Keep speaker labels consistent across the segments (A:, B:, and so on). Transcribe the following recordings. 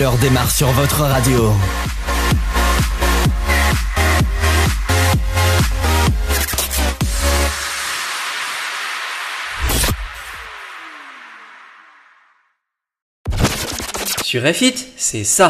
A: l'heure démarre sur votre radio.
B: Sur F-It, c'est ça.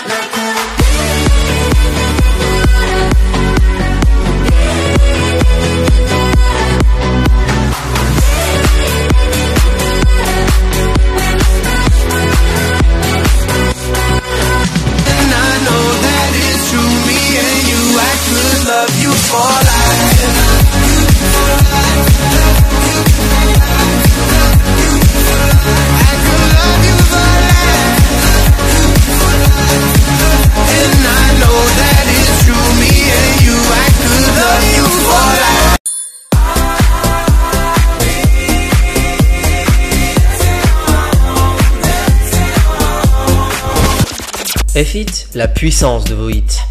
B: F-It, la puissance de vos hits.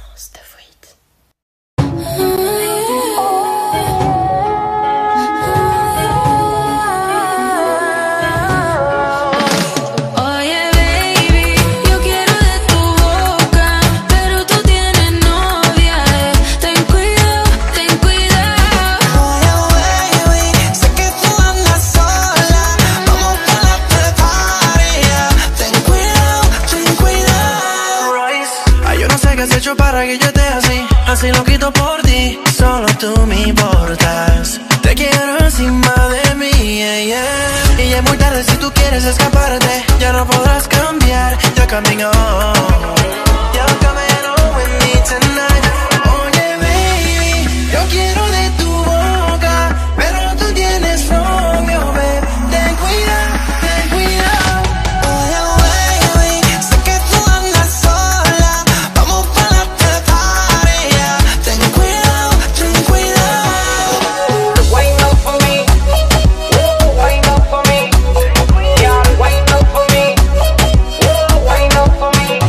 C: Para que yo esté así, así lo quito por ti. Solo tú me importas. Te quiero encima de mí, yeah, yeah. Y ya es muy tarde si tú quieres escaparte. Ya no podrás cambiar, you're coming home. You're coming home with me tonight. Oye, baby, yo quiero de tu boca, pero tú tienes novio, babe. Ten cuidado, ten cuidado. Oye, baby, sé que tú andas sola. Vamos para la party, yeah. Ten cuidado, ten cuidado.
D: Wind up for me, wind up for me, yeah, wind up for me, wind up for me.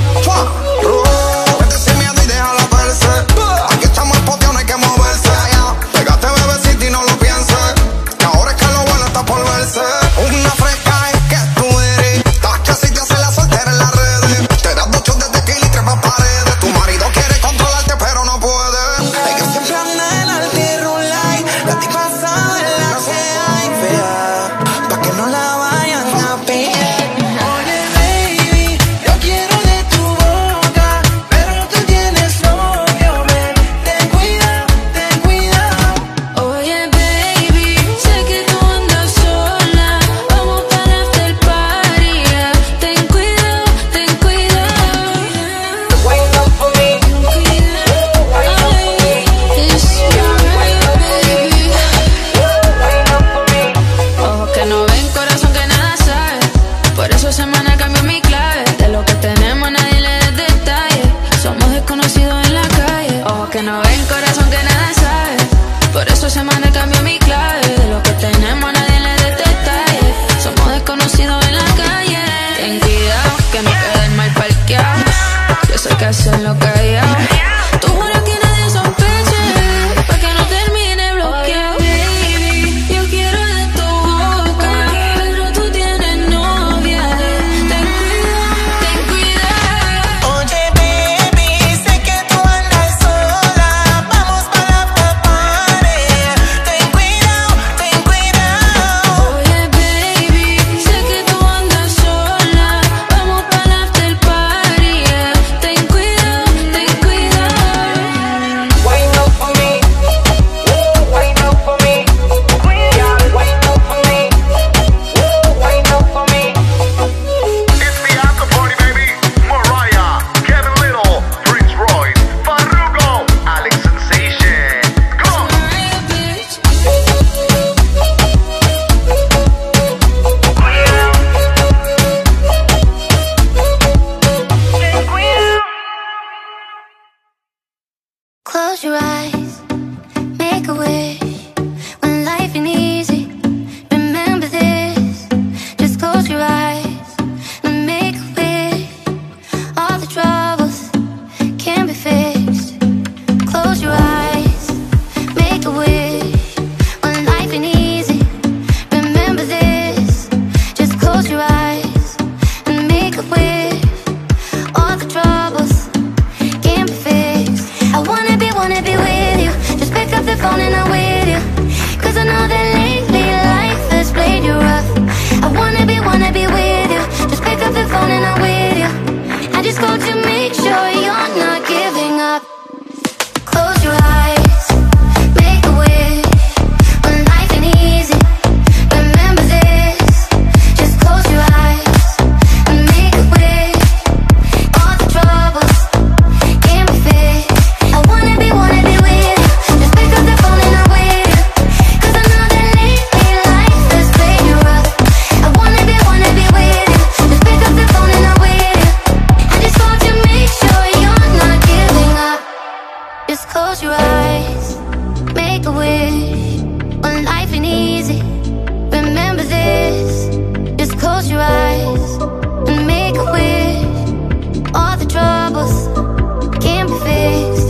E: Vete sin miedo y déjala verse. Aquí estamos en poteo, no hay que moverse. Pégate, bebecito, y no lo pienses. Que ahora es que lo bueno está por verse. Una fresca es que tú eres. Tacha si te hace la soltera en las redes. Te das 2 shots de tequila y trepas paredes. Tu marido quiere controlarte pero no puede.
C: Ella siempre anda en anti-rulay. La tipa sabe la que hay fea, pa' que no la vayan a pillar. Oye, baby, yo quiero de tu boca, pero tú tienes novio, babe. Ten cuidado, ten cuidado.
F: Oye, baby, sé que tú andas sola. Vamos para el after party, yeah. Ten cuidado, ten cuidado.
D: Wind up for me, wind up for me,
F: It's baby.
D: wind up for me.
F: Ojos que no ven, corazón que nada sabe. Por eso semana cambió mi clave. De lo que tenemos nadie le da detalle. Somos desconocidos en la calle. Ojos que no ven, corazón que nada sabe. Por eso semana cambió mi clave. De lo que tenemos nadie le da detalle. Somos desconocidos en la calle. Ten cuidado que no queden mal parqueados. Yo sé que hacerlo callado. Tú juras que nadie sospeche, pa' que no termine bloqueado. Baby, yo quiero de tu boca, pero tú tienes novia. Ten cuidado, ten cuidado.
C: Oye, baby, sé que tú andas sola. Vamos para la party, yeah. Ten cuidado, ten cuidado.
F: Oye, baby, sé que tú andas sola. Vamos para el after party, yeah. Ten cuidado, ten cuidado.
D: Wind up for me, wind up for me, yeah, wind up for me, wind up for me.
G: It's the after party, baby. Mariah, Kevin Little, Prince Royce, Farruko, Alex Sensation. Come on.
F: Close your eyes, make a wish. When life ain't easy, remember this. Just close your eyes and make a wish. All the troubles can be fixed. Close your eyes, make a wish. When life ain't easy, remember this. Just close your eyes and make a wish.
H: close your eyes, make a wish. When life ain't easy, remember this. Just close your eyes and make a wish. All the troubles can be fixed.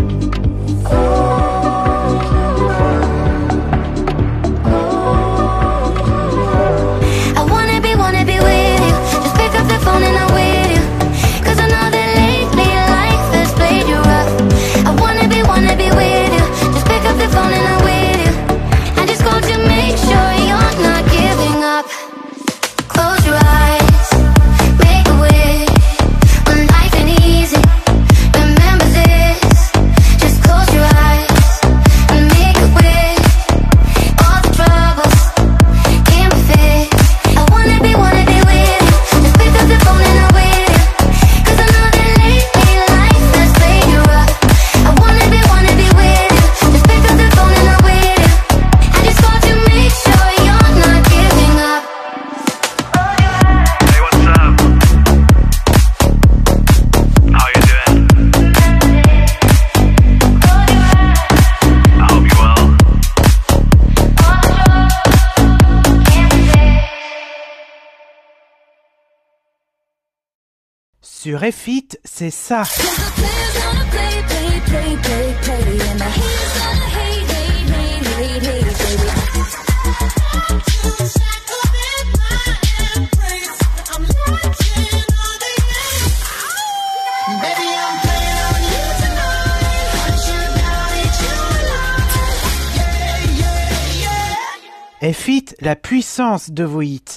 H: I wanna be with you. Just pick up the phone and I'm with you. 'Cause I know that lately life has played you rough. I wanna be with you. Just pick up the phone and I'm with you. I just called to make sure you're not giving up. Close your eyes, make a wish. When life ain't easy, remember this. Just close your eyes and make a wish. All the troubles can be fixed. I wanna be with you. Just pick up the phone and I'm with you. 'Cause I know that lately life has played you rough. I wanna be with you. Just pick up the phone and I'm with you. I just called to make sure you're not giving up.
G: Hey, what's up? How you doing? I hope you well.
I: Sur F-It, c'est ça. F-It, la puissance de vos hits.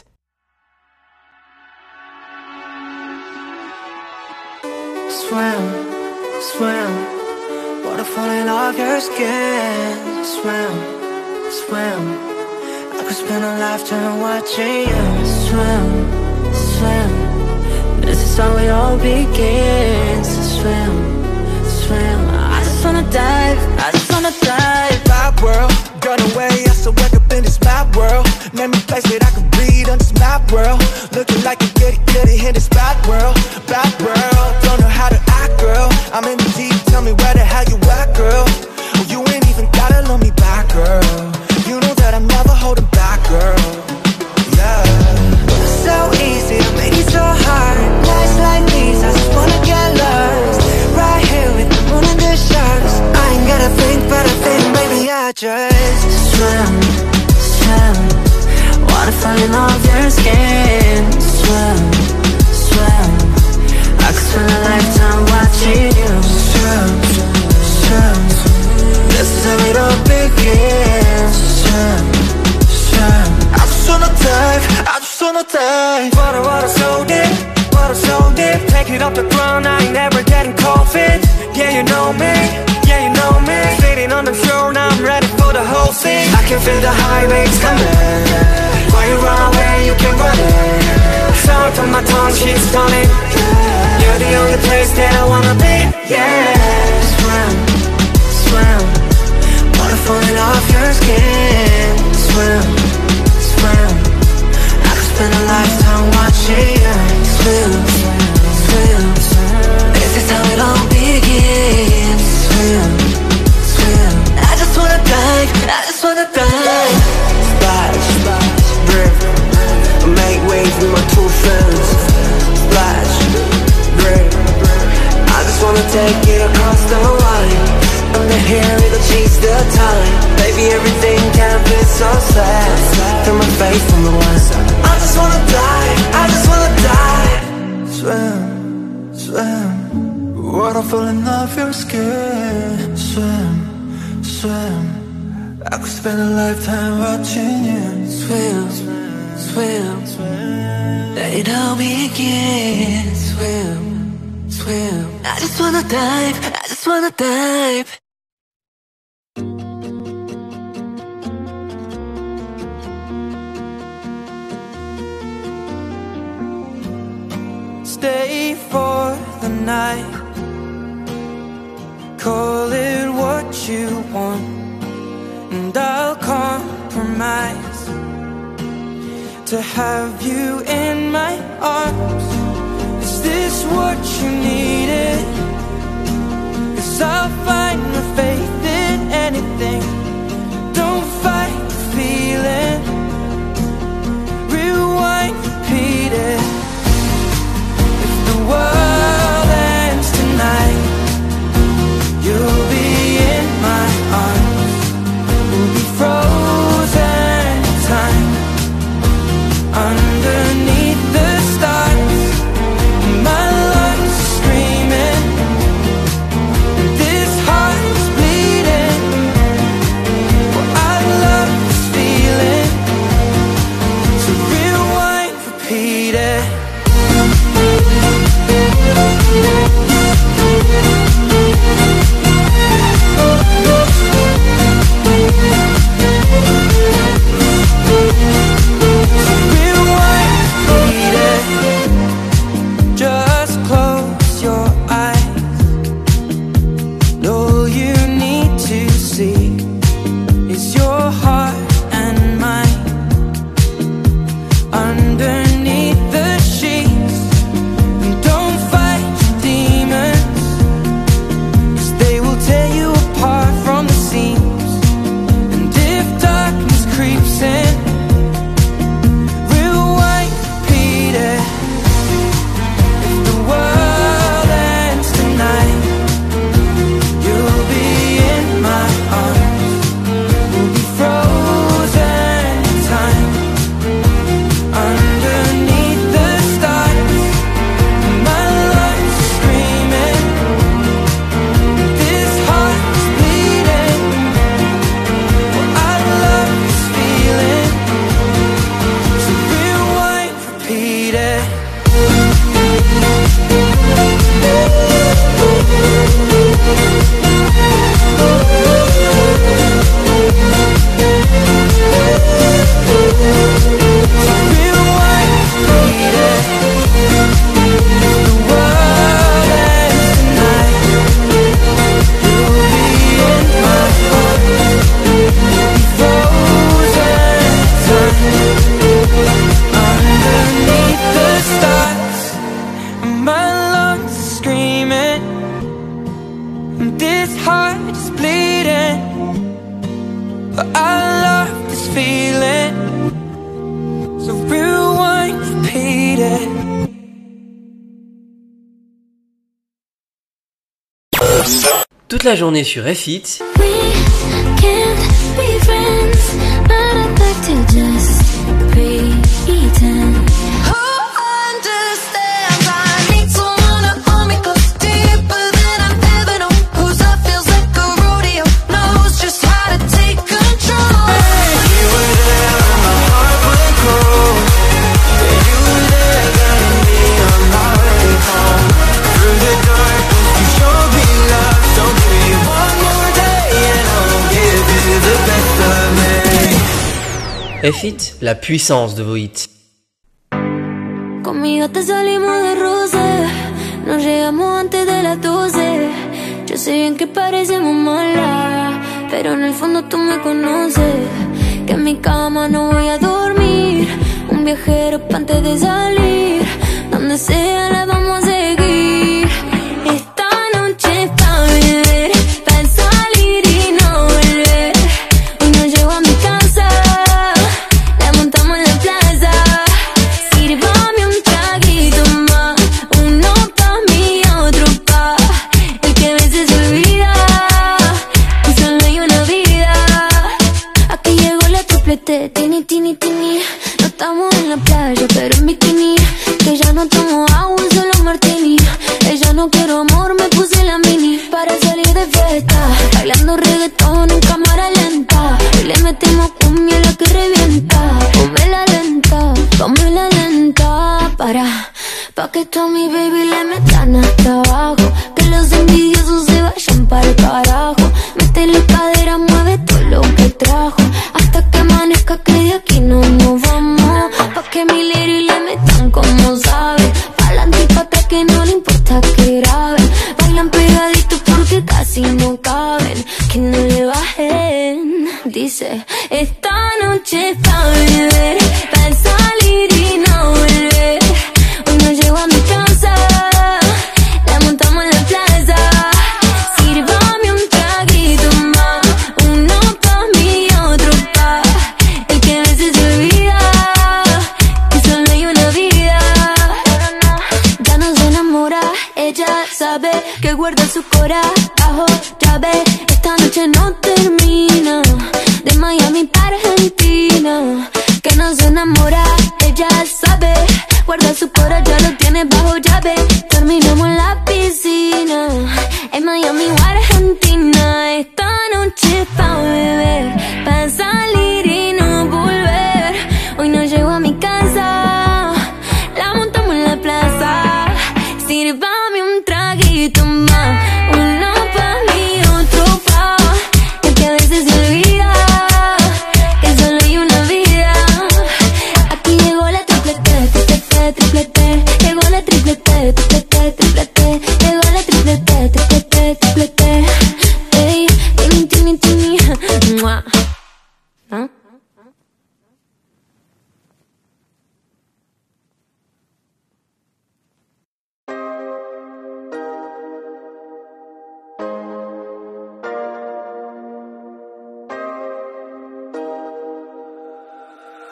C: Swim, swim, water falling off your skin. Swim, swim, I could spend a lifetime watching you. Swim, swim, this is how it all begins. Swim, swim, I just wanna dive, I just wanna dive. Bad world, got away, I still wake up in this mad world. Name a place that I can breathe on this mad world. Looking like a kitty in this bad world. Bad world, don't know how to act, girl. I'm in the deep, tell me where the hell you at, girl. Oh, you ain't even gotta love me back, girl. You know that I'm never holding back, girl. Yeah. So easy to make it so hard. Nights like these, I just wanna get lost. Right here with the moon and the stars. I ain't gotta think, but I think maybe I just swim, swim. Water falling off your skin. Swim, swim. I could spend a lifetime watching you. Swim, swim. This is how it all begins. Swim, swim. I just wanna dive, I just wanna dive. Water so deep, water so deep. Take it off the ground, I ain't never getting cold feet. Yeah, you know me, yeah, you know me. Sitting on the shore, now I'm ready for the whole scene. I can feel the high waves coming. Why you run away, you can run it. Sound from my tongue, she's stunning. You're the only place that I wanna be. Yeah. Swim, swim. Water falling off your skin. Swim, swim. I could spend a lifetime watching you. Swim, swim. This is how it all begins. Swim, swim. I just wanna dive, I just wanna dive. Splash, break, make waves with my two friends. Splash, break, I just wanna take it across the line. Under here it'll chase the time. Baby, everything can be so sad. Through my face from the west. I just wanna dive, I just wanna dive. Swim, swim. Water falling off your skin. Swim, swim. I could spend a lifetime watching you. Swim, swim, swim. Let it all begin. Swim, swim. I just wanna dive, I just wanna dive. Stay for the night. Call it what you want, and I'll compromise to have you in my arms. Is this what you needed? 'Cause I'll find my faith see is your heart and mine underneath the sheets. And don't fight your demons, 'cause they will tear you apart from the seams. And if darkness creeps in, rewind, repeat it. If the world ends tonight, you'll be in my arms. We'll be frozen in time underneath the stars. My lungs are screaming, this heart is bleeding. Well, I love this feeling, so rewind, repeat it. This heart is bleeding, but I love this feeling, so rewind, repeat it.
B: Toute la journée sur F-Hit,
H: We can't be friends, but I'd like to just pretend. Who understands? I need someone to hold me close, deeper than I've ever known. Whose love feels like a rodeo, knows just how to take control.
C: You were there when my heart went cold. Yeah, you were there guiding me on my way home. Through the darkness, you showed me love. So give me one more day and I'll give you the best of me.
B: F-Hit, la puissance de vos hits.
H: Conmigo te salimos de roce, nos llegamos antes de las 12. Yo sé bien que parecemos malas, pero en el fondo tú me conoces. Que en mi cama no voy a dormir, un viajero pa' antes de salir. Donde sea la vamos a seguir. Esta noche es pa' beber, pa' salir y no volver. Hoy no llego a mi casa, la montamos en la plaza. Sírvame un traguito más, uno pa' mí y otro pa' el que a veces se olvida, y solo hay una vida. Aquí llegó la triplete, tini, tini, tini. No estamos en la playa, pero en bikini. Que ya no tomo agua, solo martini. Ella no quiero amor, me puse la mini para salir de fiesta, bailando reggaetón en cámara lenta. Y le metimos cumbia la que revienta. Ponme la lenta, pa' que tú a mi baby le metan hasta abajo. Que los envidiosos se vayan para el carajo. Mete la cadera, mueve todo lo que trajo, hasta que amanezca que de aquí no nos vamos. Pa' que mi lady le metan como sabe, pa'lante y pa' atrás que no le importa que graben. Bailan pegaditos porque casi no caben, que no le bajen. Dice, esta noche es pa' beber, pa' salir y no volver. Hoy no llego a mi casa, la montamos en la plaza. Sírvame un traguito más, uno pa' mí y otro pa' el que a veces se olvida, que solo hay una vida. Ya no se enamora, ella sabe que guarda su corazón bajo llave. Esta noche no termina, de Miami para Argentina. Que no se enamora, ella sabe, guarda su corazón, ya lo tiene bajo llave. Terminamos en la piscina, en Miami o Argentina. Esta noche es pa' beber, pa' salir y no volver. Hoy no llego a mi casa, la montamos en la plaza. Sírvame un traguito más, uno pa' mí, otro pa' el que a veces se olvida, que solo hay una vida. Aquí llegó la triplete, triplete, triplete. Llegó la triplete, triplete, triplete. Llegó la triplete, triplete.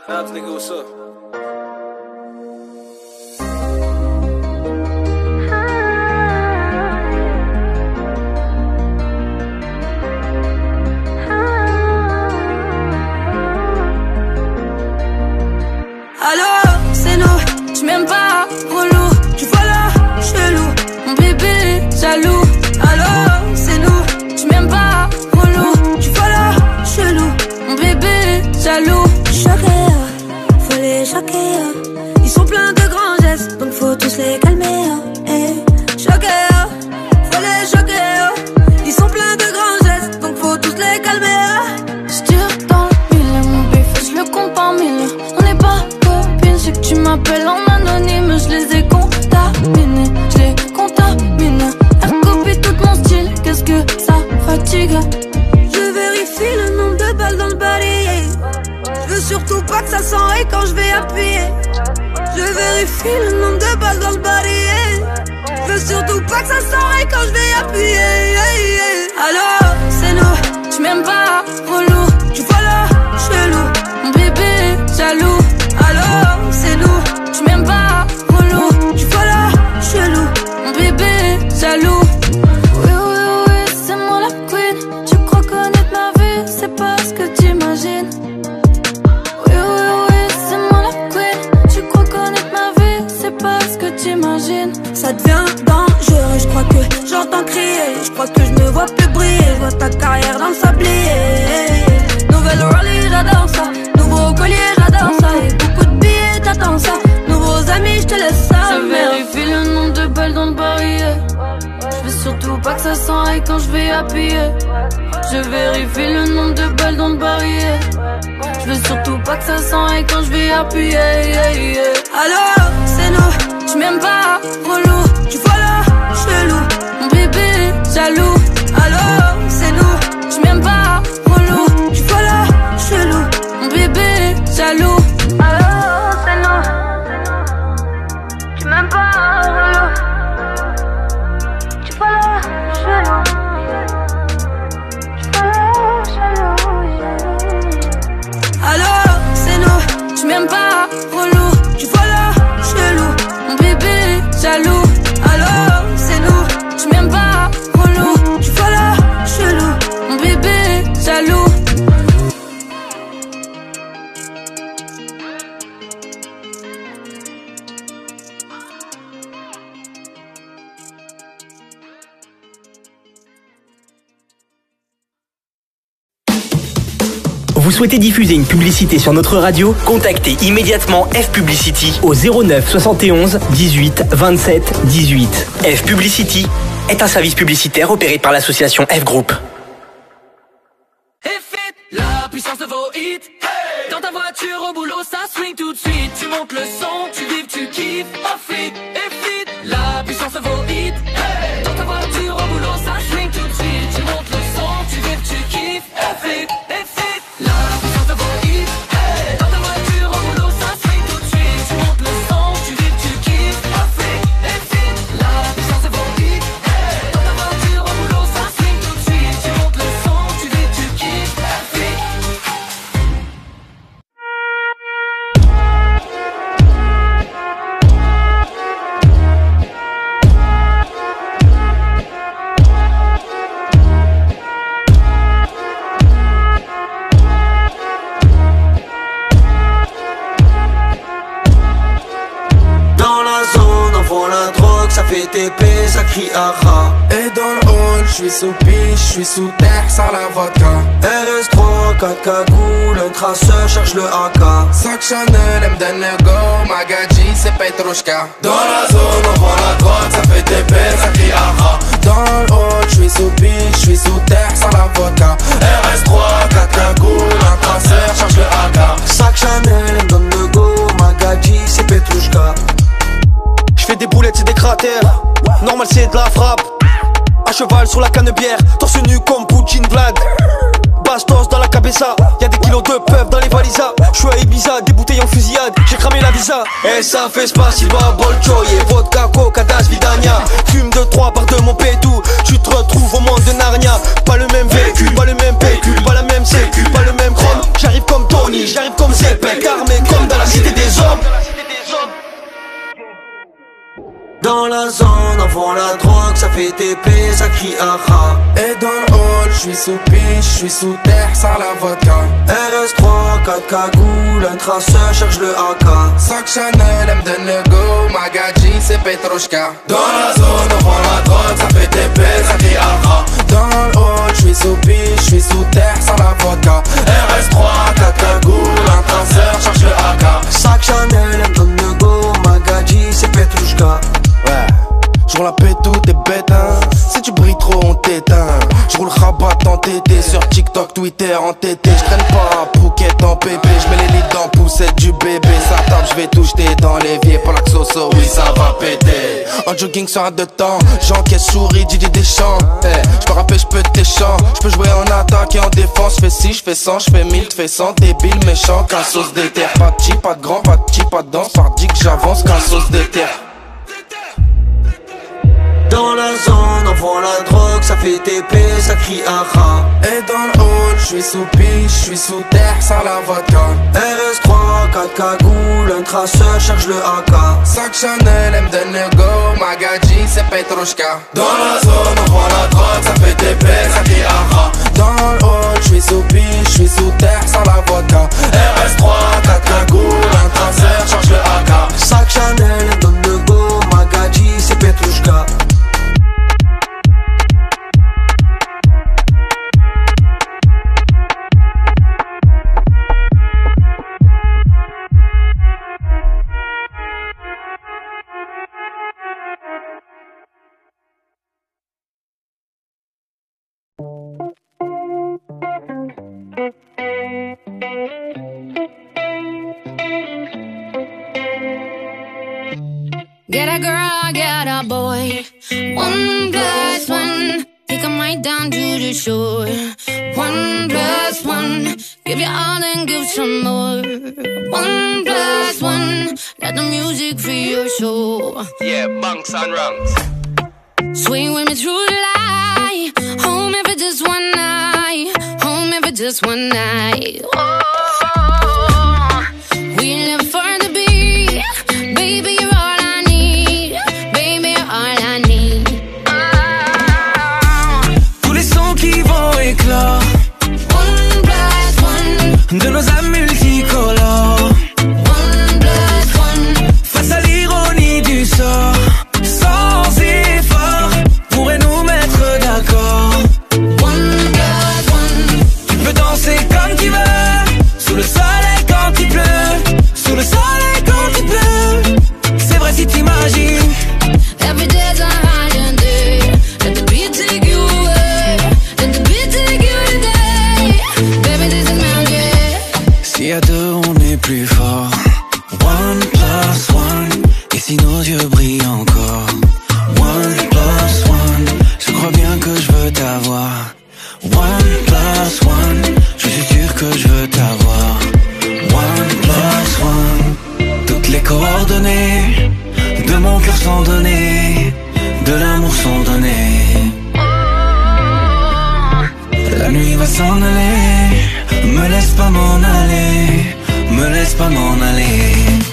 J: Abs, nigga, what's up?
F: Alors, c'est nous, tu m'aimes pas, relou, tu vois là, chelou, mon bébé, jaloux. Alors, c'est nous, tu m'aimes pas, relou, tu vois là, chelou, mon bébé, jaloux. Choqué, faut les choquer, ils sont pleins de grands gestes, donc faut tous les calmer, choqué, faut les choquer, ils sont pleins de grands gestes, donc faut tous les calmer. J'tire dans le mille, mon bif, je le compte par mille, on n'est pas copines, c'est que tu m'appelles en anonyme, je les ai contaminés, je les contamine, elle copie tout mon style, qu'est-ce que ça fatigue. Je vérifie le nombre de balles dans le barillet, je veux surtout pas que ça s'enraye quand je vais appuyer. Je vérifie le nombre de balles dans le barillet, je veux surtout pas que ça s'enraye quand je vais appuyer. Alors, c'est nous, tu m'aimes pas, relou, tu vois là, chelou, mon bébé, jaloux. Alors, c'est nous, tu m'aimes pas, relou, tu vois là, chelou, mon bébé, jaloux. Oui, oui, oui, c'est moi la queen, tu crois connaître ma vie, c'est pas ce que t'imagines. Oui, oui, oui, c'est moi la queen, tu crois connaître ma vie, c'est pas ce que t'imagines. Ça devient dangereux, je crois que j'entends crier, je crois que je me vois plus briller, je vois ta carrière dans le sablier. Nouvelle Raleigh, j'adore ça, nouveau collier, j'adore ça, et beaucoup de billets, t'attends ça, nouveaux amis, je te laisse ça. Je vérifie le nombre de balles dans le barillet, je veux surtout pas que ça s'enraye quand je vais appuyer. Je vérifie le nombre de balles dans le barillet, je veux surtout pas que ça s'enraye quand je vais appuyer. Alors, c'est nous, tu m'aimes pas, relou, tu vois là, chelou, mon bébé, jaloux. Alors, c'est nous, tu m'aimes pas, relou, tu vois là, chelou, mon bébé, jaloux. Alors, c'est nous, tu m'aimes pas, relou, tu vois là, chelou, tu vois là, chelou. Alors, c'est nous, tu m'aimes pas, relou, tu vois là, chelou, mon bébé, jaloux. Alors, c'est nous, tu m'aimes pas, relou, tu vois là, chelou, mon bébé, jaloux.
A: Vous souhaitez diffuser une publicité sur notre radio? Contactez immédiatement F Publicity au 09 71 18 27 18. F Publicity est un service publicitaire opéré par l'association F Group.
C: La puissance de vos hits, hey. Dans ta voiture au boulot ça swing tout de suite. Tu montes le son, tu vibres, tu kiffes. Off it, F-it. La puissance de vos hits, hey. Dans ta voiture au boulot ça swing tout de suite. Tu montes le son, tu vibres, tu kiffes. F-it, F-it. La puissance de vos hits, hey. Dans ta voiture au boulot ça swing tout de suite. Tu montes le son, tu vibres, tu kiffes. F-it, F-it. La puissance de vos hits, hey. Dans ta voiture au boulot ça swing tout de suite. Tu montes le son, tu vibres, tu kiffes. F-it.
K: Ça fait TP, ça crie aha.
L: Et dans le hall, j'suis sous piche, j'suis sous terre, sans la vodka.
K: RS3, 4 cagoules, un traceur cherche le AK.
L: Sac Chanel, elle me donne le go, Magadji, c'est Petrushka. Dans la zone, on voit la droite, ça fait TP, ça crie aha. Dans le hall, j'suis sous piche, j'suis sous terre, sans la vodka. RS3, 4 cagoules, un traceur cherche le AK.
K: Sac Chanel, elle me donne le go, Magadji, c'est Petrushka.
M: J'fais des boulettes, c'est des cratères. Normal, c'est de la frappe. À cheval sur la canne-bière, torse nu comme Poutine Vlad. Bastos dans la cabeza, y'a des kilos de peuf dans les valisas. J'suis à Ibiza, des bouteilles en fusillade, j'ai cramé la visa.
K: Et ça fait spasiba, bolchoye, vodka, coca, das, vidania.
M: Fume de 3 par de mon pétou, tu te retrouves au monde de Narnia. Pas le même véhicule, pas le même pécule, pas la même sécu, pas le même chrome. J'arrive comme Tony, j'arrive comme Zepek, armé
K: Dans la zone, on vend la drogue, ça fait TP, ça crie aha.
L: Et dans le hall, j'suis sous piche, j'suis sous terre, sans la vodka.
K: RS3, 4 cagoules, un traceur cherche le AK.
L: Sac Chanel, elle me donne le go, Magadji c'est Petrushka. Dans la zone, on vend la drogue, ça fait TP, ça crie aha. Dans le hall, j'suis sous piche, j'suis sous terre, sans la vodka. RS3, 4 cagoules, un traceur cherche le AK.
K: Sac Chanel, elle me donne le go, Magadji c'est Petrushka.
L: Ouais, j'roule la paix, tout est bête, hein. Si tu brilles trop, on t'éteint. J'roule rabat en TT, sur TikTok, Twitter, en TT. J'traîne pas à Phuket en pépé. J'mets les lits dans poussette du bébé. Ça tape, j'vais tout jeter dans l'évier. Pour la xoxo, oui, ça va péter. En jogging sur un de temps, j'encaisse souris, Didi Deschamps. J'peux rapper, j'peux tes chants. J'peux jouer en attaque et en défense. J'fais 6, j'fais 100, j'fais 1000, t'fais 100. Débile, méchant, qu'un sauce d'éther. Pas de chi, pas de grand, pas de chi, pas de danse. Par dit que j'avance, qu'un sauce d'éther.
K: Dans la zone, on vend la drogue, ça fait TP, ça crie aha.
L: Et dans le hall, j'suis sous piche, j'suis sous terre, sans la vodka.
K: RS3, 4 cagoules, un traceur cherche le AK.
L: Sac Chanel, elle me donne le go, Magadji c'est Petrushka. Dans la zone, on vend la drogue, ça fait TP, ça crie aha. Dans le hall, j'suis sous piche, j'suis sous terre, sans la vodka. RS3, 4 cagoules, un traceur cherche le AK.
K: Sac Chanel, elle me donne le go, Magadji c'est Petrushka.
F: Get a girl, get a boy. 1+1. Take 'em right down to the shore. 1+1. Give you all and give some more. 1+1. Let the music free your soul.
J: Yeah, bunks and rungs.
F: Swing with me through the light. Home if it's just one night. Home if it's just one night. Oh, we live for the beat. Baby, you're all I need. Baby, you're all I need.
C: Tous les sons qui vont éclore.
F: 1+1.
C: De nos âmes multicolores.
F: 1+1.
C: Face à l'ironie du sort. Sans effort, pourrait nous mettre d'accord.
F: 1+1.
C: Tu peux danser comme tu veux. Sous le soleil quand il pleut. Sous le soleil quand il pleut. C'est vrai si t'imagines.
F: Every day's a holiday. Let the beat take you away. Let the beat take you today. Baby, this is magic.
C: Si à deux on est plus fort. 1+1. Et si nos yeux brillent encore. 1+1. Je crois bien que je veux t'avoir. 1+1. Je suis sûr que je veux t'avoir. 1+1. Toutes les coordonnées de mon cœur sont données. De l'amour sont données. La nuit va s'en aller. Me laisse pas m'en aller. Me laisse pas m'en aller.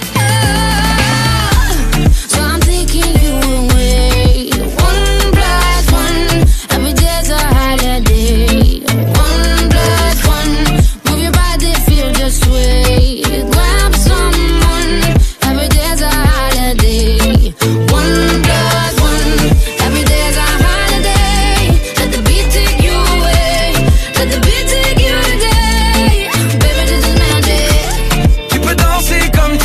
F: So I'm taking you away. 1+1. Every day's a holiday. 1+1. Move your body, feel the sway. Grab someone. Every day's a holiday. 1+1. Every day's a holiday. Let the beat take you away. Let the beat take you today. Baby, this is magic.
C: Tu peux danser comme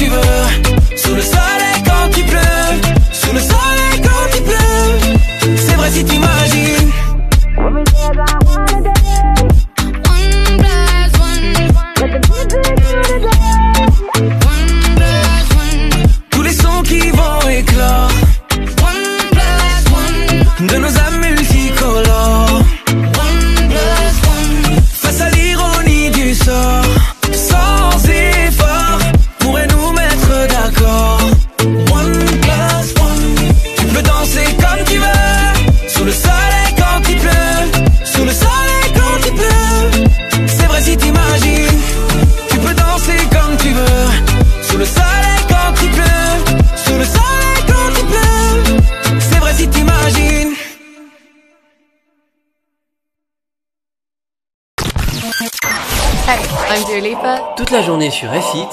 J: Hey, I'm Dua Lipa.
B: Toute la journée sur F-Hit.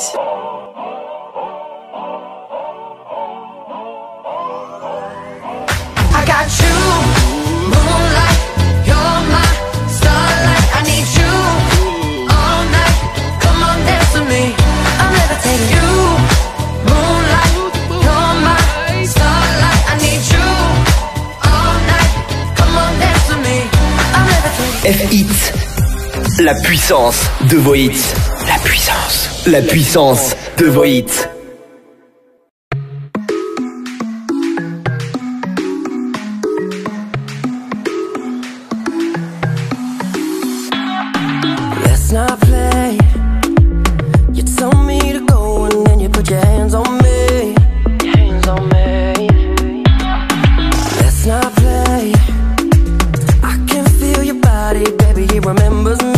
C: I got you, moonlight, you're my starlight. I need you all night. Come on, dance with me. I'm levitating. You, moonlight, you're my starlight. I need you all night. Come on, dance with me. I'm levitating.
A: F-Hit, la puissance de vos hits. La puissance de vos hits.
C: Let's not play. You told me to go and then you put your hands on me. Let's not play. I can feel your body, baby, it remembers me.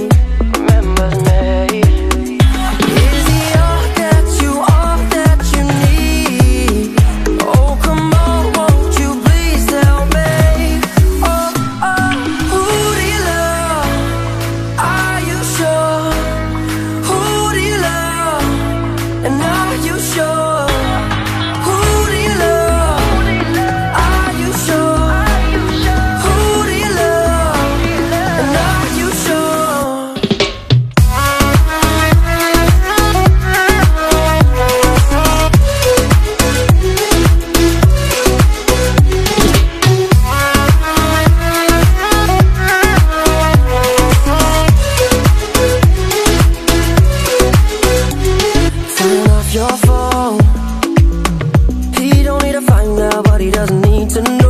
C: Is he all that you need? Oh, come on, won't you please tell me? Oh, who do you love? Are you sure? Who do you love? And are you sure? Who do you love? Are you sure? Who do you love? And are you sure? Turn off your phone. He don't need to find out, but he doesn't need to know.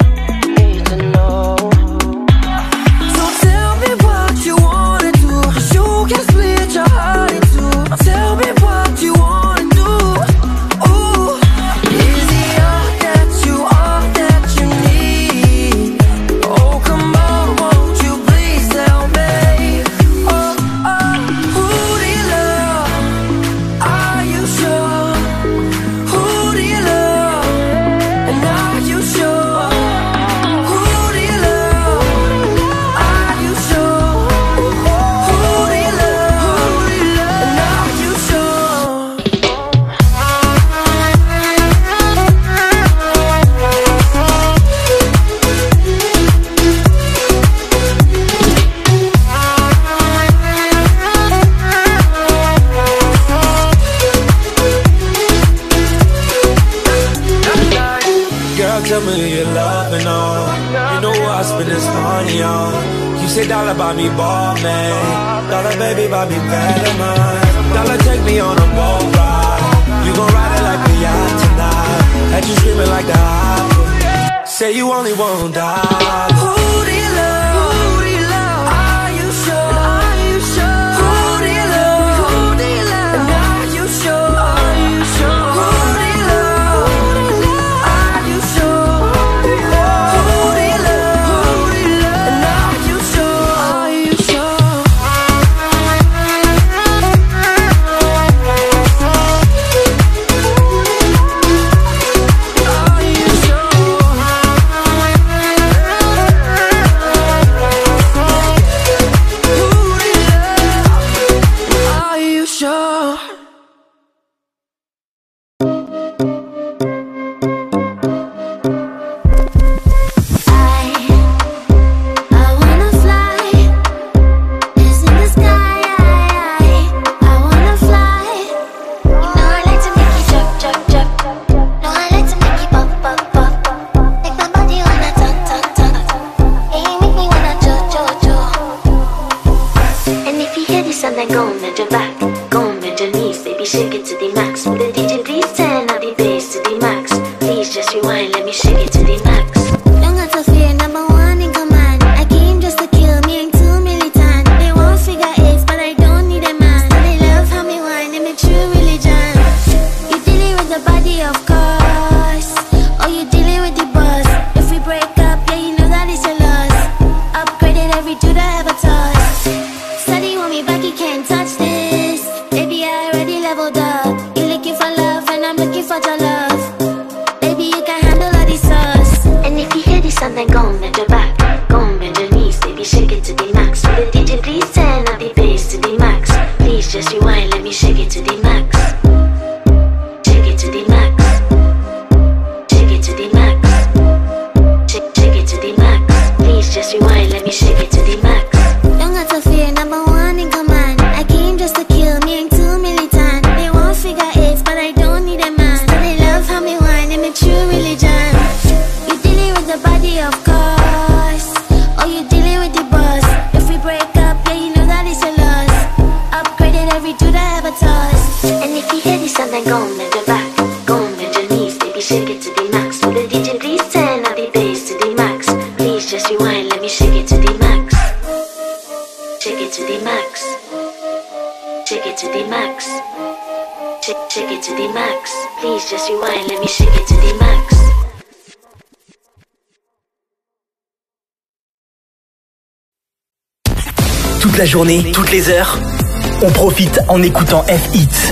C: So tell me what you wanna do. You can split your heart in two. Tell me what you wanna do. Ooh, is he all that you need? Oh, come on, won't you please tell me? Oh, who do you love? Are you sure? Who do you love? And are you sure? Who do you love? Are you sure? Who do you love? And are you sure?
N: Girl, tell me who you're loving on. You know what I spend this money on. You say dollar buy me ball, man. Dollar baby buy me Venomine. Dollar take me on a boat ride. You gon' ride it like a yacht tonight. Had you screaming like the opera. Say you only want $1.
C: Who do you love? Who do you love? Are you sure? Are you sure? Who do you love? Who do you love? And are you sure? Are you sure? Who do you love? Are you sure? Who do you love? And are you sure? Are you sure? Are you Are you sure?
H: I wanna fly, it's in the sky. I wanna fly. You know I like to make you jump, jump, jump. No, I like to make you pop, pop, pop. Make my body wanna talk, talk, talk. Hey, you make me wanna jo, jo, jo. And if you hear this sound, then go and bend your back, go and bend your knees, baby, shake it to the max. Will the DJ please turn up the bass to the max? Please just rewind, let me shake it to the max. Don't got to fear, number one in command. I came just to kill me, ain't too militant. They won't figure eight, but I don't need a man. So they love how me whine, and me true religion. You dealing with the body, of course, or you dealing with the boss. If we break up, yeah, you know that it's a loss. Upgraded every dude I ever touched. Steady want me back, you can't touch this. Baby, I already leveled up. You looking for love, and I'm looking for your love. Baby, you can handle all the sauce. And if you hear this sound, then go and bend your back, go and bend your knees, baby, shake it to the max. Will the DJ please turn up the bass to the me shake it to the max. Don't got to fear, number one in command. I came just to kill, me ain't too militant. They won't figure eight, but I don't need a man. So they love how me whine, and me true religion. You dealing with the body, of course, or you dealing with the boss. If we break up, yeah, you know that it's a loss. Upgraded every dude I ever tossed. And if you hear this song, then go on, bend your back, go on, bend your knees, baby, shake it to the max. For the DJ, please turn up the bass to the max. Please just rewind, let me shake it to the max. Shake it to the max. Shake it to the max. Shake it to the max. Please just rewind, let me shake it to the max.
A: Toute la journée, toutes les heures, on profite en écoutant F-Hits.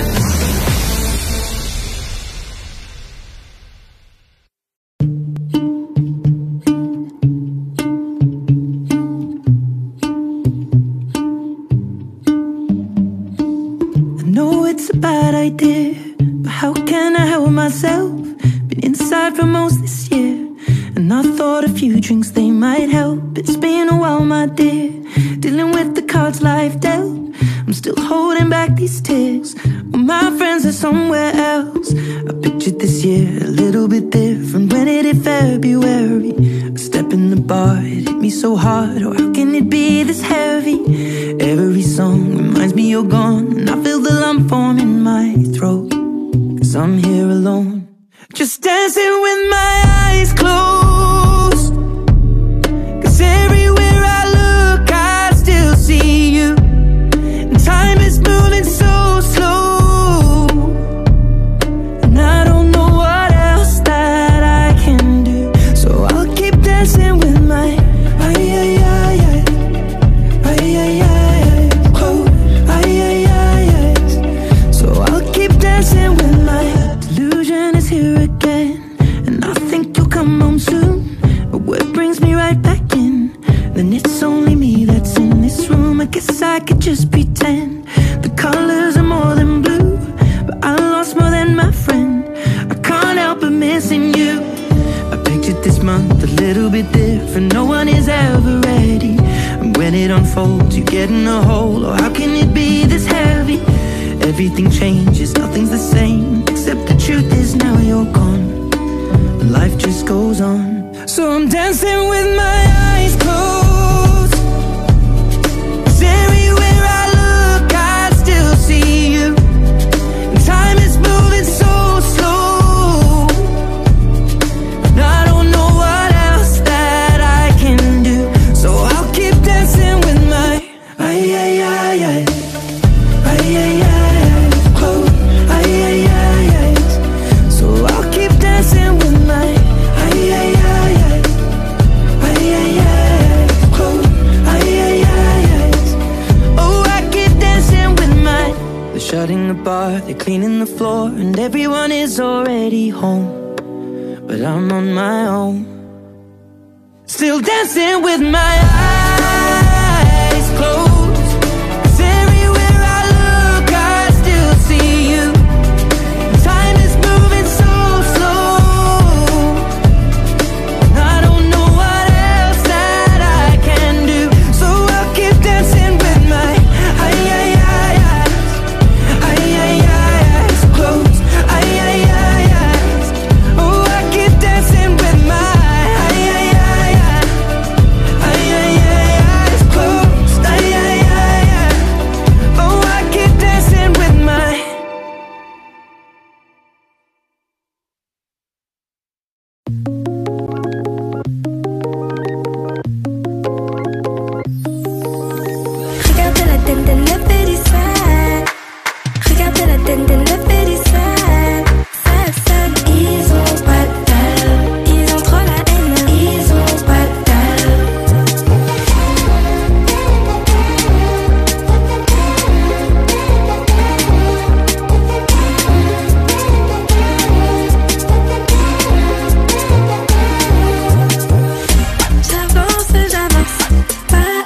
J: It's a bad idea, but how can I help myself? Been inside for most this year, and I thought a few drinks, they might help. It's been a while, my dear, dealing with the cards life dealt. I'm still holding back these tears, well, my friends are somewhere else. I pictured this year a little bit different. When it hit February, a step in the bar, it hit me so hard. Oh, how can it be this heavy? Every song reminds me you're gone, and I feel the lump form in my throat, 'cause I'm here alone, just dancing with my eyes closed. 'Cause everywhere I look, I still see you, and time is moving so slow, and I don't know what else that I can do, so I'll keep dancing with my delusion is here again, and I think you'll come home soon. But what brings me right back in? Then it's only me that's in this room. I guess I could just pretend the colors are more than blue, but I lost more than my friend. I can't help but missing you. I pictured this month a little bit different. No one is ever ready, and when it unfolds, you get in a hole. Oh, how can it be this heavy? Everything changes, nothing's the same, except the truth is now you're gone, and life just goes on. So I'm dancing with my eyes closed, 'cause everywhere I look, I still see you, and time is moving so slow, and I don't know what else that I can do, so I'll keep dancing with my eyes. So I'll keep dancing with my oh, I keep dancing with my. They're shutting the bar, they're cleaning the floor, and everyone is already home, but I'm on my own, still dancing with my eyes closed.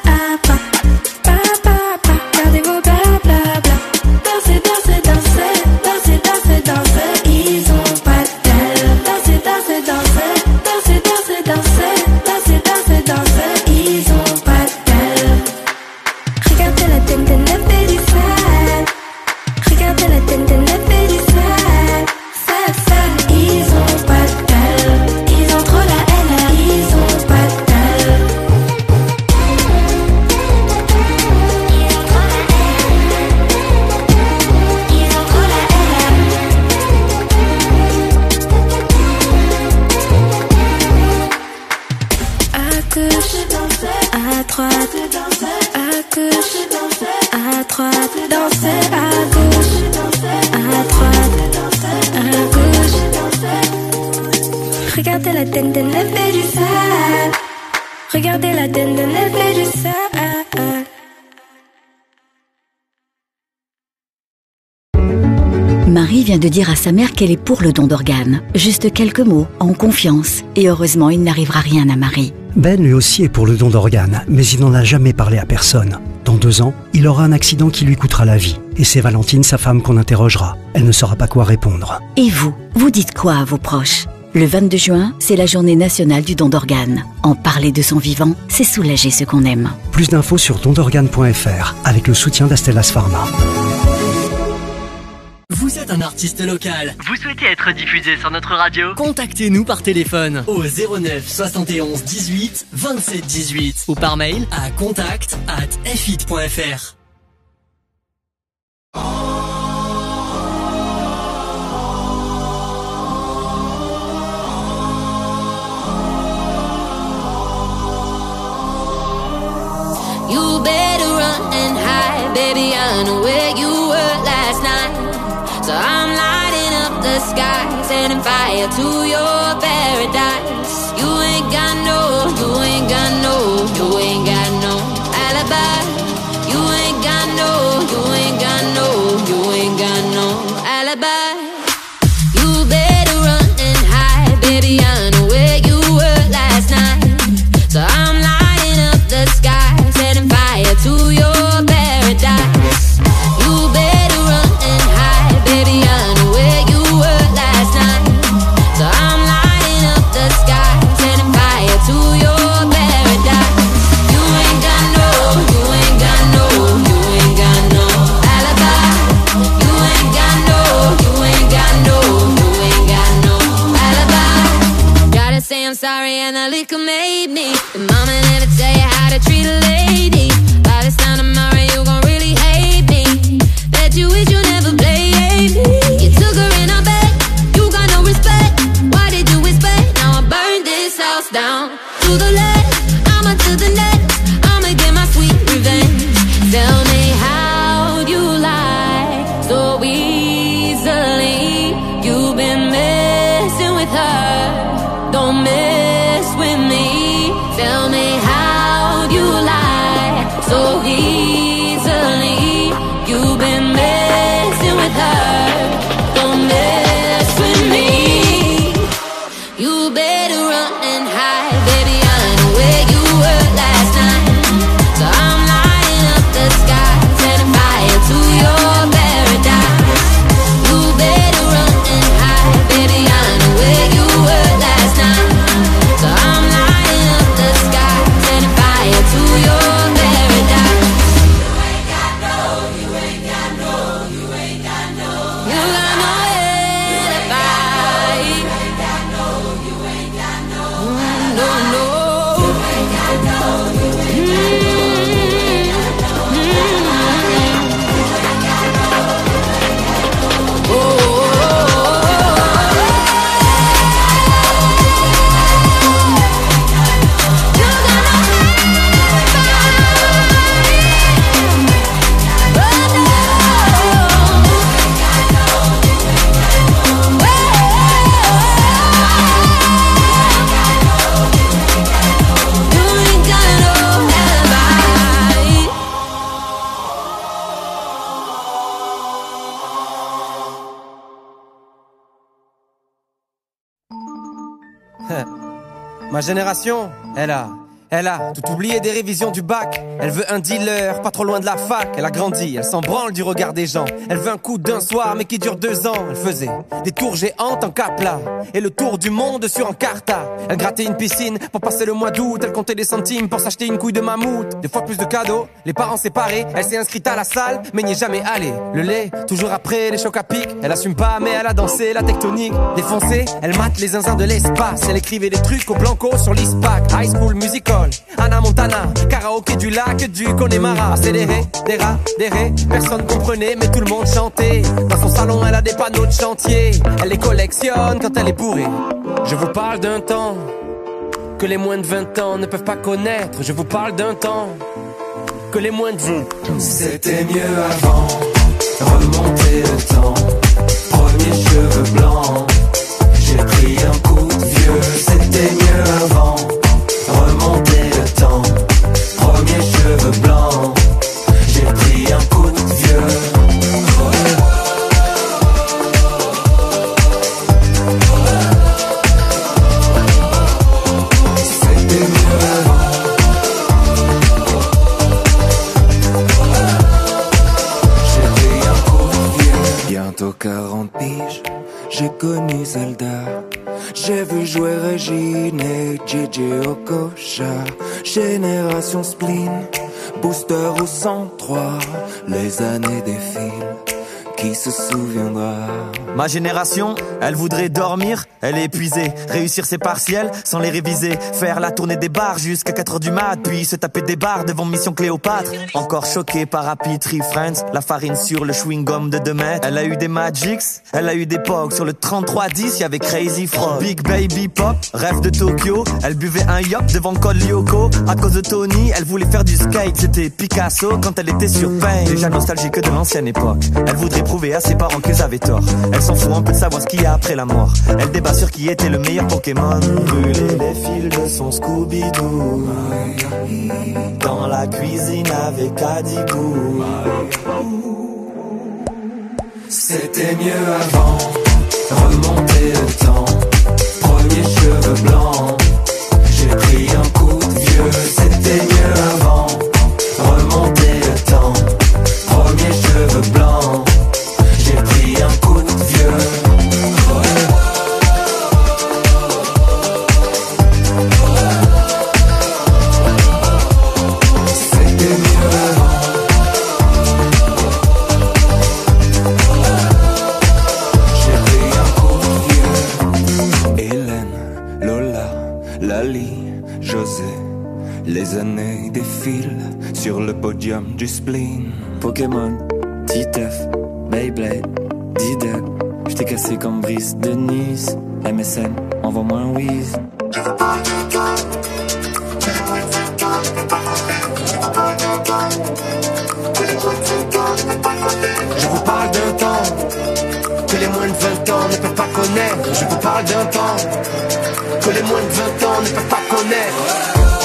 J: Gardez vos blablabla, dansez, dansez, dansez.
F: à gauche, à droite, danser à gauche, à droite, à gauche. Regardez la dinde, elle fait du sale. Regardez la dinde, elle fait du sale.
O: Marie vient de dire à sa mère qu'elle est pour le don d'organes. Juste quelques mots, en confiance. Et heureusement, il n'arrivera rien à Marie.
P: Ben lui aussi est pour le don d'organes, mais il n'en a jamais parlé à personne. Dans 2 ans, il aura un accident qui lui coûtera la vie. Et c'est Valentine, sa femme, qu'on interrogera. Elle ne saura pas quoi répondre.
O: Et vous dites quoi à vos proches? Le 22 juin, c'est la journée nationale du don d'organes. En parler de son vivant, c'est soulager ceux qu'on aime.
P: Plus d'infos sur dondorganes.fr avec le soutien d'Astellas Pharma.
Q: Vous êtes un artiste local. Vous souhaitez être diffusé sur notre radio? Contactez-nous par téléphone au 09 71 18 27 18 ou par mail à contact@fhit.fr.
F: You better run and hide, baby, I know where you were last night. So I'm lighting up the sky, setting fire to your paradise. You ain't got no alibi. You ain't got no alibi. You better run and hide, baby, I know where you were last night. So I'm lighting up the sky, setting fire to your paradise. You better run and hide, baby, I know where you were last night. So I'm lighting up the sky, setting fire to your paradise. You ain't got no alibi. You ain't got no alibi. Gotta say I'm sorry and the liquor made me. The mama never tell you how to treat a lady. By this time tomorrow you gon' really hate me. Bet you wish you never played me. You took her in her bed, you got no respect. Why did you expect? Now I burned this house down to the left, I'ma to the next. I'ma get my sweet revenge. Tell me how you lie so easily. You've been messing with her, don't mess with me. Tell me how you lie so easily. You've been messing with her, don't mess with me. You better run and hide, baby, I know where you were last night. So I'm lighting up the sky, setting fire to your paradise. You better run and hide, baby, I know where you were last night. So I'm lighting up the sky, setting fire to your paradise. You ain't got no alibi. You ain't got no
M: Ma génération, elle a tout oublié des révisions du bac. Elle veut un dealer, pas trop loin de la fac. Elle a grandi, elle s'en branle du regard des gens. Elle veut un coup d'un soir, mais qui dure 2 ans. Elle faisait des tours géantes en Capla et le tour du monde sur Encarta. Elle grattait une piscine pour passer le mois d'août. Elle comptait des centimes pour s'acheter une couille de mammouth. 2 fois plus de cadeaux, les parents séparés. Elle s'est inscrite à la salle, mais n'y est jamais allée. Le lait, toujours après les chocs à pic. Elle assume pas, mais elle a dansé la tectonique. Défoncée, elle mate les zinzins de l'espace. Elle écrivait des trucs au blanco sur l'ISPAC. High School Musical, Anna Montana, karaoké du lac du Connemara. Accéléré, des rats, des raies, personne comprenait mais tout le monde chantait. Dans son salon elle a des panneaux de chantier. Elle les collectionne quand elle est bourrée. Je vous parle d'un temps que les moins de 20 ans ne peuvent pas connaître. Je vous parle d'un temps
R: que les moins de 20.
S: C'était mieux avant, remonter le temps. Premier cheveux blancs, j'ai pris un coup de vieux. C'était mieux avant, remonter le temps. Premier cheveux blancs, j'ai pris un coup de vieux. C'était mieux avant. J'ai pris un coup de vieux. Bientôt 40 piges, j'ai connu Zelda. J'ai vu jouer Régine et JJ Okocha. Génération spleen, booster au 103. Les années défilent, qui se souviendra?
T: Ma génération, elle voudrait dormir, elle est épuisée. Réussir ses partiels sans les réviser. Faire la tournée des bars jusqu'à 4h du mat. Puis se taper des bars devant Mission Cléopâtre. Encore choqué par Happy Tree Friends. La farine sur le chewing-gum de 2 mètres. Elle a eu des Magics, elle a eu des Pogs. Sur le 3310, y'avait Crazy Frog. Big Baby Pop, rêve de Tokyo. Elle buvait un yop devant Code Lyoko. À cause de Tony, elle voulait faire du skate. C'était Picasso quand elle était sur Pain. Déjà nostalgique de l'ancienne époque. Elle voudrait prouver à ses parents qu'ils avaient tort. Elle s'en fout un peu de savoir ce qu'il y a après la mort. Elle débat sur qui était le meilleur Pokémon. Brûler les fils de son Scooby-Doo dans la cuisine avec Adibou.
S: C'était mieux avant, remonter le temps. Premier cheveux blancs, j'ai pris un coup de vieux. C'était mieux avant, remonter le temps. Premier cheveux blancs, j'ai pris un coup de vieux. C'était mieux avant. J'ai pris un coup de vieux. Hélène, Lola, Lali, José. Les années défilent sur le podium du spleen. Pokémon, Titeuf, Beyblade, Diddle. J't'ai cassé comme Brice de Nice. MSN, envoie-moi un whiz. Je vous parle d'un temps que les moins de 20 ans ne peuvent pas connaître. Je vous parle d'un temps que les moins de 20 ans ne peuvent pas connaître.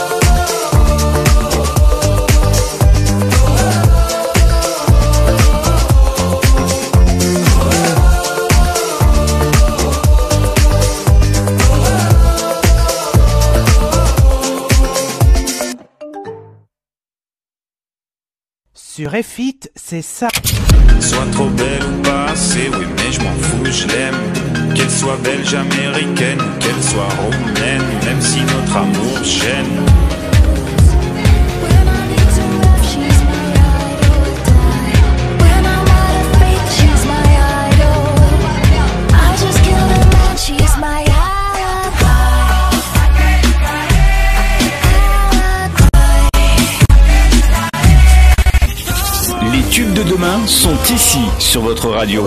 I: Sur Effit, c'est ça.
U: Soit trop belle ou pas assez, oui mais je m'en fous, je l'aime. Qu'elle soit belge, américaine, qu'elle soit roumaine, même si notre amour gêne.
V: Les tubes de demain sont ici sur votre radio.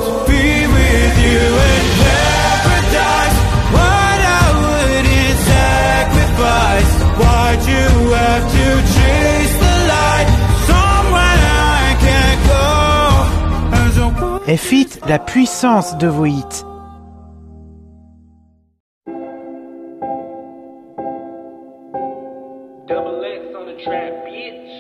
I: Effit, la puissance de vos hits.
W: Double X on the trap, bitch.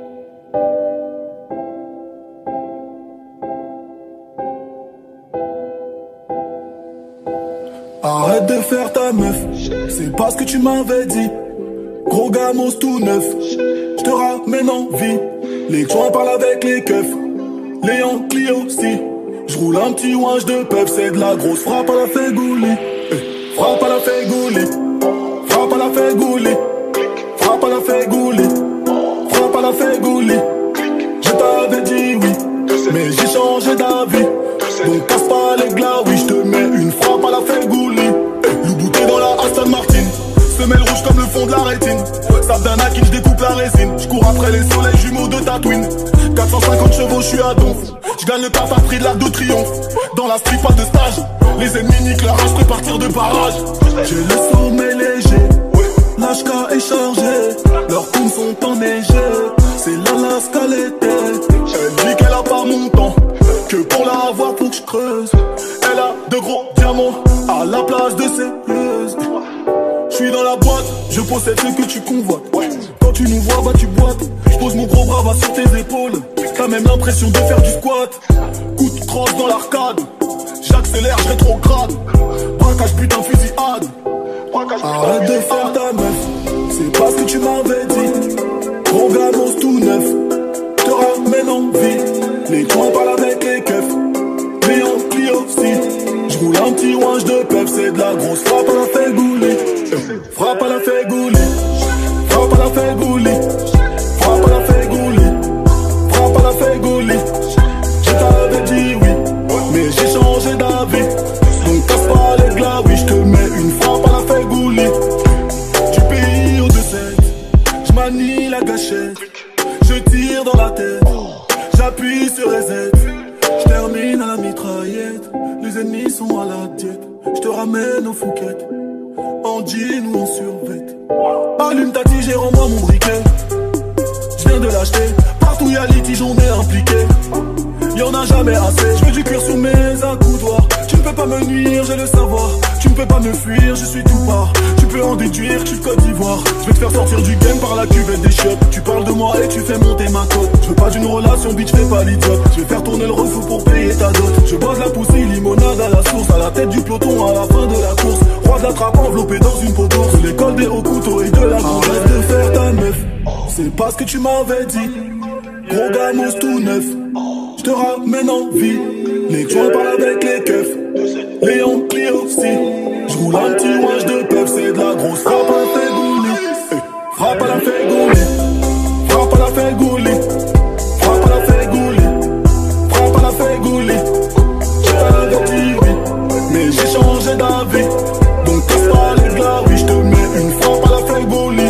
X: Arrête de faire ta meuf, c'est pas ce que tu m'avais dit. Gros gamos tout neuf, je te ramène en vie. Les joints parlent avec les keufs, les Yankees aussi. Je roule un petit ouinge de peuple, c'est de la grosse frappe à la fégouli. Frappe à la fégouli, frappe à la fégouli, frappe à la fégouli, frappe à la fégouli. Je t'avais dit oui, mais j'ai changé d'avis. Donc casse pas les glas, oui, je te mets une frappe à la fégouli. Loubouté dans la Aston Martin, semelle rouge comme le fond de la rétine. Sape d'un Akin, je découpe la résine. Je cours après les soleils jumeaux de Tatooine. 450 chevaux, je suis à donf. Je gagne le taf à prix de l'Arc de Triomphe. Dans la street, pas de stage. Les ennemis niquent la rage, je partir de barrage. J'ai le sommet léger, l'HK est chargé. Leurs poules sont enneigées. c'est l'Alaska l'été. Elle dit qu'elle a pas mon temps, que pour la avoir faut que je creuse. Elle a de gros diamants à la place de ses yeux. Je suis dans la boîte, je possède ce que tu convoites. Quand tu nous vois, bah tu boites. Je pose mon gros bras sur tes épaules. T'as même l'impression de faire du squat. Coup de crosse dans l'arcade. J'accélère, je rétrograde. Braquage putain fusillade. Arrête de faire ta meuf, c'est pas ce que tu m'avais dit. Gros gamos tout neuf, te ramène en vie. Les joints parlent avec les keufs, Léon Clio aussi. J'roule un petit ouange de pep, c'est de la grosse frappe à la fégoulie. Frappe à la fégoulie, frappe à la fégoulie, frappe à la fégoulie, frappe à la fégoulie. Je t'avais dit oui, mais j'ai changé d'avis. Donc casse pas les glas, oui, je te mets une frappe à la fégoulie. Du pays au 2-7, je manie la gâchette. Je tire dans la tête, j'appuie sur reset. Je termine à la mitraillette, les ennemis sont à la diète. Je te ramène aux fouquettes, en jean ou en survêt. Allume ta tige et rends-moi mon briquet. Je viens de l'acheter, partout y'a litige, on est impliqué. Y'en a jamais assez, je veux du cuir sur mes accoudoirs. Tu ne peux pas me nuire, j'ai le savoir. Tu ne peux pas me fuir, je suis tout part. Tu peux en déduire que je suis de Côte d'Ivoire. Je vais te faire sortir du game par la cuvette des chiottes. Tu parles de moi et tu fais monter ma cote. Je veux pas d'une relation, bitch, fais pas l'idiote. Je vais faire tourner le refou pour payer ta dot. Je boise la poussée, limonade à la source. À la tête du peloton, à la fin de la course. Roi de la trappe enveloppé dans une peau d'ours. L'école des hauts couteaux et de la grosse. Arrête de faire ta meuf, c'est pas ce que tu m'avais dit. Gros gamos tout neuf, je te ramène en vie. Les joints parlent avec les keufs, Léon Clio aussi. J'roule un petit ouange de peuple, c'est de la grosse frappe à la fégoulie. Frappe à la fégoulie, frappe à la fégoulie, frappe à la fégoulie, frappe à la fégoulie. Je t'avais dit oui, mais j'ai changé d'avis. Donc casse pas les glas, oui, je te mets une frappe à la fégoulie.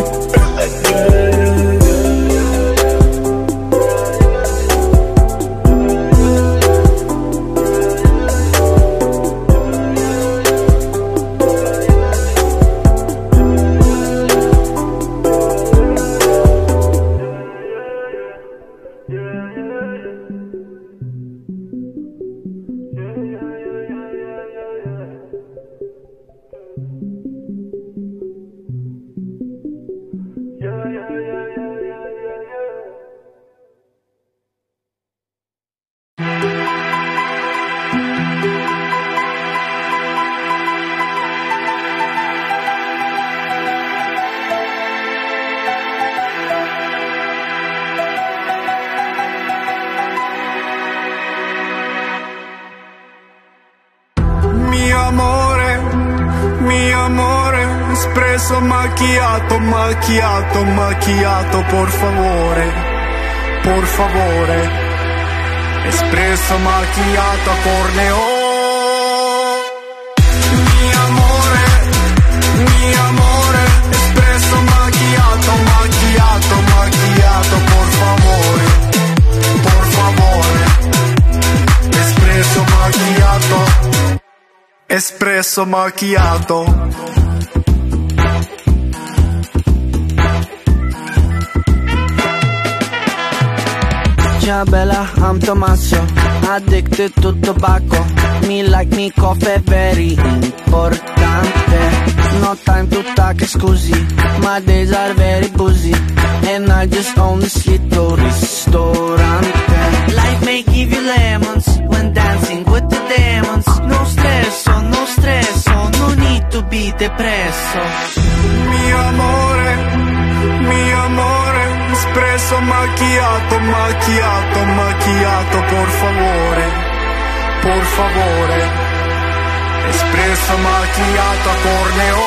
D: Espresso macchiato, macchiato, macchiato, por favore, por favore. Espresso macchiato a corneo. Mi amore, espresso macchiato, macchiato, macchiato, por favore, por favore. Espresso macchiato, espresso macchiato.
E: Ciao bella, I'm Tommaso, addicted to tobacco. Me like me coffee very importante. No time to talk, scusi, my days are very busy. And I just own this little ristorante. Life may give you lemons when dancing with the demons. No stress, no stress, no need to be depresso.
D: Mi amore, espresso macchiato, macchiato, macchiato, por favore, por favore. Espresso macchiato a corneo.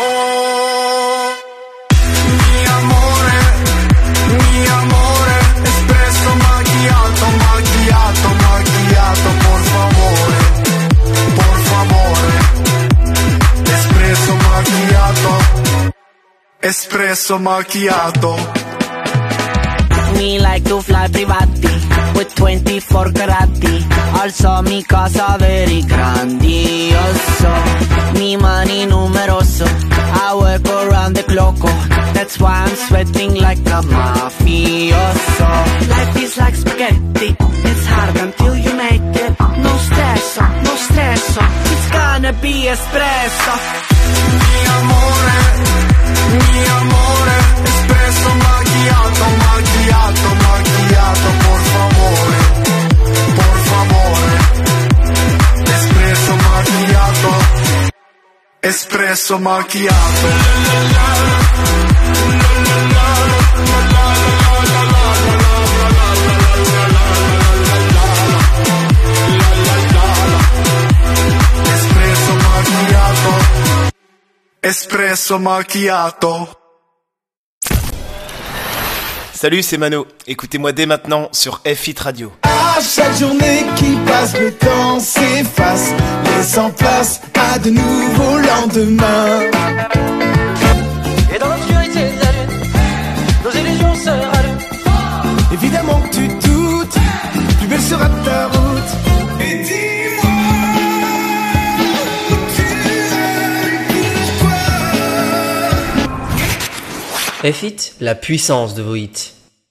D: Mi amore, espresso macchiato, macchiato, macchiato, por favore, por favore. Espresso macchiato, espresso macchiato.
E: me like to fly privati with 24 carati. Also mi casa very grandioso, mi money numeroso. I work around the clock, that's why I'm sweating like a mafioso. Life is like spaghetti, it's hard until you make it. No stress, no stress, it's gonna be espresso.
D: Mi amore, espresso macchiato, macchiato, macchiato, por favore, espresso macchiato, espresso macchiato. Espresso macchiato.
G: Salut, c'est Mano. Écoutez-moi dès maintenant sur F-Hit Radio.
K: À chaque journée qui passe, le temps s'efface, laissant place à de nouveaux lendemains.
C: Et dans l'obscurité de la lune, nos illusions se rallument.
K: Évidemment que tu doutes, plus belle sera ta route. Et dis-moi où tu es,
B: F-Hit, la puissance de vos hits.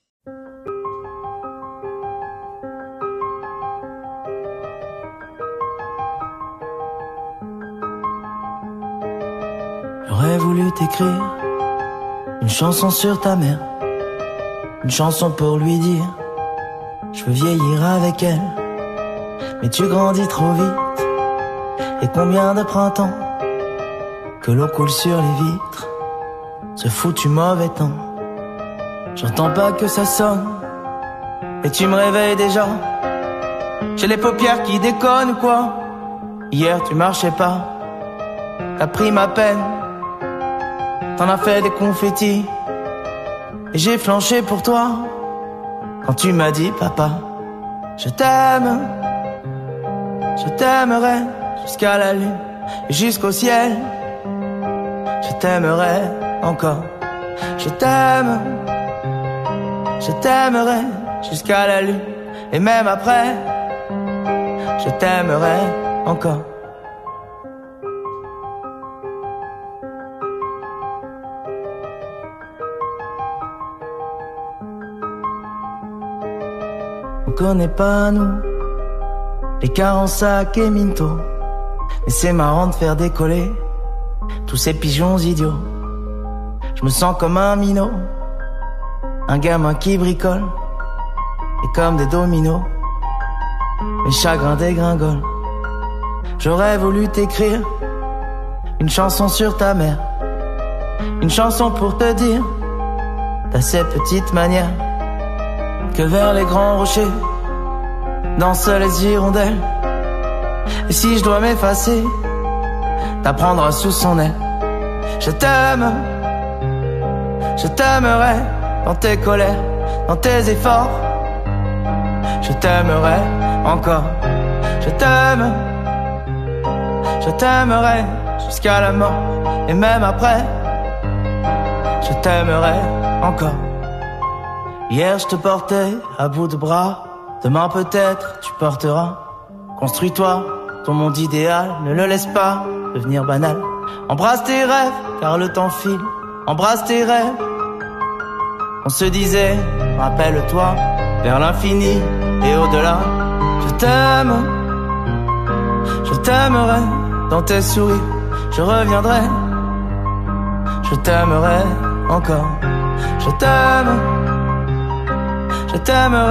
E: J'aurais voulu t'écrire une chanson sur ta mère, une chanson pour lui dire je veux vieillir avec elle. Mais tu grandis trop vite, et combien de printemps que l'eau coule sur les vitres, ce foutu mauvais temps. J'entends pas que ça sonne, et tu me réveilles déjà. J'ai les paupières qui déconnent ou quoi? Hier tu marchais pas, t'as pris ma peine, t'en as fait des confettis, et j'ai flanché pour toi quand tu m'as dit papa, je t'aime, je t'aimerai jusqu'à la lune et jusqu'au ciel. Je t'aimerai encore, je t'aime, je t'aimerai jusqu'à la lune et même après, je t'aimerai encore. On connaît pas nous les carences sac et minto, mais c'est marrant de faire décoller tous ces pigeons idiots. Je me sens comme un minot, un gamin qui bricole, et comme des dominos, mes chagrins dégringolent. J'aurais voulu t'écrire une chanson sur ta mère, une chanson pour te dire t'as cette petite manière que vers les grands rochers dansent les hirondelles. Et si je dois m'effacer, t'apprendras sous son aile. Je t'aime, je t'aimerai dans tes colères, dans tes efforts. Je t'aimerai encore, je t'aime, je t'aimerai jusqu'à la mort et même après. Je t'aimerai encore. Hier je te portais à bout de bras, demain peut-être tu porteras. Construis-toi ton monde idéal, ne le laisse pas devenir banal. Embrasse tes rêves car le temps file, embrasse tes rêves. On se disait, rappelle-toi, vers l'infini et au-delà. Je t'aime, je t'aimerai dans tes sourires, je reviendrai. Je t'aimerai encore, je t'aime, je t'aimerai.